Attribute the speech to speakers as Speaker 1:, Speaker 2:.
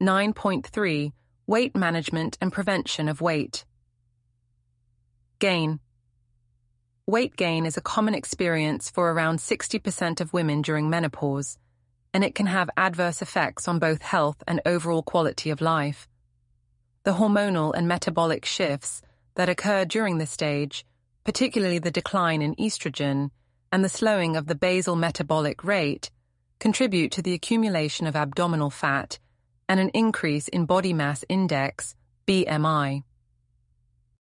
Speaker 1: 9.3 Weight Management and Prevention of Weight. Gain. Weight gain is a common experience for around 60% of women during menopause, and it can have adverse effects on both health and overall quality of life. The hormonal and metabolic shifts that occur during this stage, particularly the decline in estrogen and the slowing of the basal metabolic rate, contribute to the accumulation of abdominal fat and an increase in body mass index, BMI.